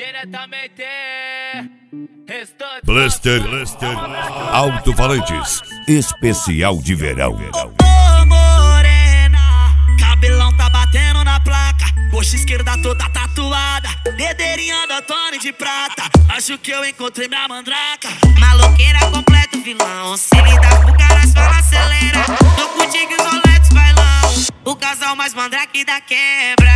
diretamente. Blaster Alto-Falantes especial de verão. Ô morena, cabelão tá batendo na placa, coxa esquerda toda tatuada, dedeirinho da Tony de prata. Acho que eu encontrei minha mandraca. Maloqueira completo vilão, se lidar com caras fala acelera. Tô contigo e os roletes bailão, o casal mais mandrake da quebra.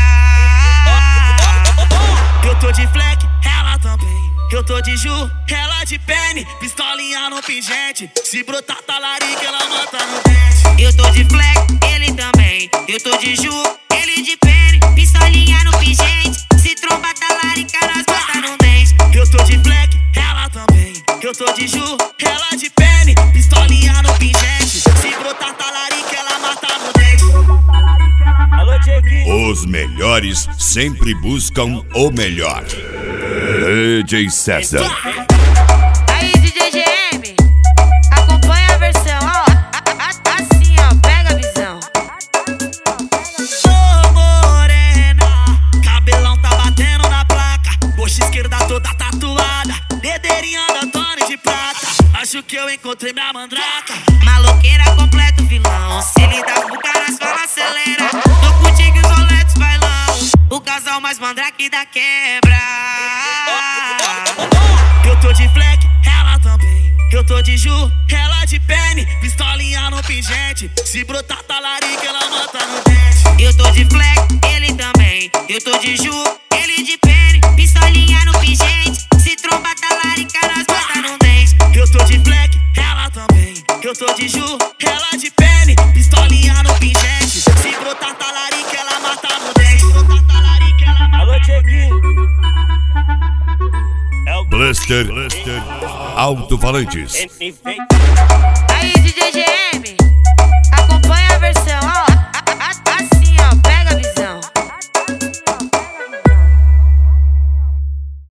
Eu tô de fleck, ela também. Eu tô de Ju, ela de pene, pistolinha no pingente. Se brotar talarica, ela mata no dente. Eu tô de fleck, ele também. Eu tô de Ju, ele de pene, pistolinha no pingente. Se tromba talarica, nós bota no dente. Eu tô de fleck, ela também. Eu tô de Ju, ela de pene, pistolinha no pingente. Se brotar talarica, ela mata no dente. Alô, Dieguinho. Os melhores sempre buscam o melhor. DJ César. Aí, DJ GM, acompanha a versão, ó. Assim, ó, pega a visão. Ô morena, cabelão tá batendo na placa, coxa esquerda toda tatuada, dedeirinho da Tony de prata. Acho que eu encontrei minha mandraca. Maloqueira completo vilão, se lidar com caras fala acelera. Tô contigo e os roletes bailão, o casal mais mandrake da quebra. Eu tô de fleck, ela também. Eu tô de Ju, ela de pene, pistolinha no pingente. Se brotar talarica, ela mata no dente. Eu tô de fleck, ele também. Eu tô de Ju, ele de pene, pistolinha no pingente. Se tromba talarica, nós bota no dente. Eu tô de fleck, ela também. Eu tô de Ju, ela de pene, pistolinha no pingente. Se brotar talarica, ela mata no dente. Alô, Dieguinho. Blaster Alto-Falantes. Aí, DJ GM,